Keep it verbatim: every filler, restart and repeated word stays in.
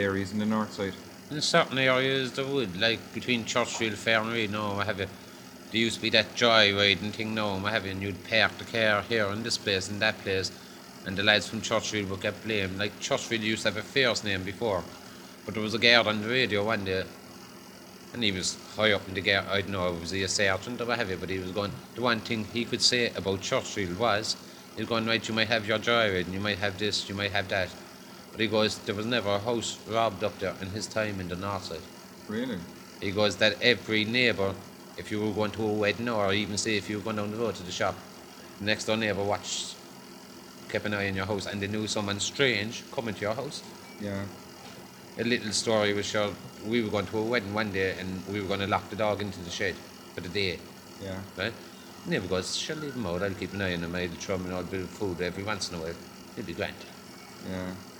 areas in the north side. In certain areas there would, like between Churchill, Fairnreed, no, what have you. There used to be that joyriding thing, no, what have you, and you'd park the car here in this place and that place, and the lads from Churchill would get blamed. Like Churchill used to have a fierce name before, but there was a guard on the radio one day, and he was high up in the guard, I don't know, was he a sergeant or what have you, but he was going, the one thing he could say about Churchill was, he was going, right, you might have your joyriding, you might have this, you might have that. But he goes, there was never a house robbed up there in his time in the north side. Really? He goes that every neighbour, if you were going to a wedding or even say if you were going down the road to the shop, the next door neighbour watched, kept an eye on your house, and they knew someone strange coming to your house. Yeah. A little story was sure we were going to a wedding one day and we were going to lock the dog into the shed for the day, Yeah. right? Neighbour goes, shall leave him out, I'll keep an eye on him, I'll throw him in a bit of food every once in a while, he'll be grand. Yeah.